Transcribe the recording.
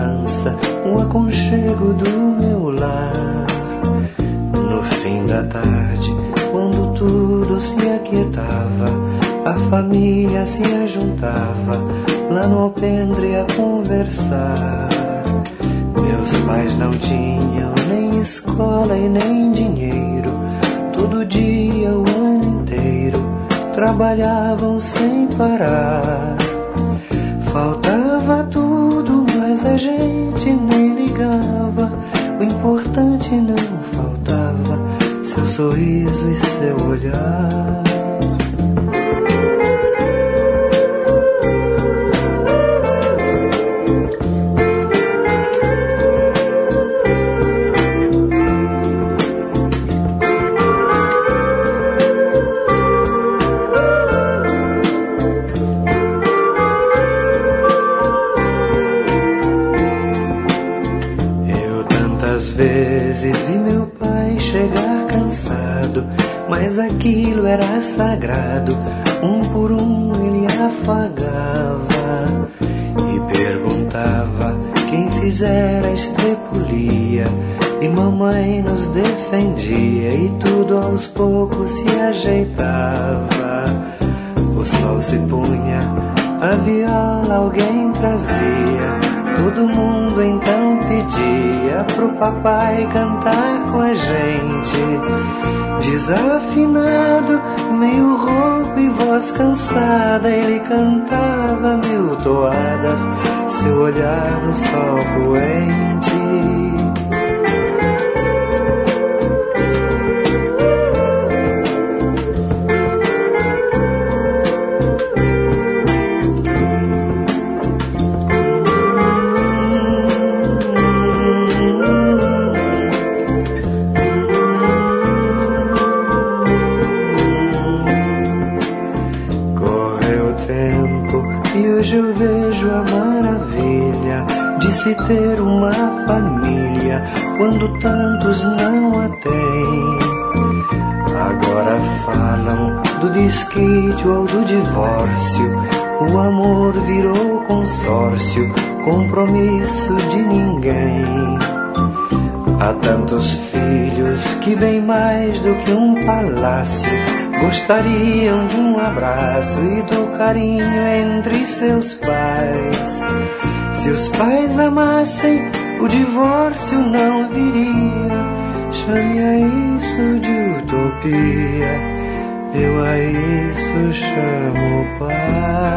segurança, o aconchego do meu lar. No fim da tarde, quando tudo se aquietava, a família se ajuntava lá no alpendre a conversar. Meus pais não tinham nem escola e nem dinheiro. Todo dia, o ano inteiro, trabalhavam sem parar. Faltava tudo, mas a gente nem ligava. O importante não faltava, seu sorriso e seu olhar. Vezes vi meu pai chegar cansado, mas aquilo era sagrado. Um por um ele afagava e perguntava quem fizera a estrepulia. E mamãe nos defendia e tudo aos poucos se ajeitava. O sol se punha, a viola alguém trazia. Todo mundo então pedia pro papai cantar com a gente. Desafinado, meio rouco e voz cansada, ele cantava mil toadas, seu olhar no sol poente. Hoje eu vejo a maravilha de se ter uma família quando tantos não a têm. Agora falam do desquite ou do divórcio. O amor virou consórcio, compromisso de ninguém. Há tantos filhos que bem mais do que um palácio gostariam de um abraço e do carinho entre seus pais. Se os pais amassem, o divórcio não viria. Chame a isso de utopia, eu a isso chamo paz.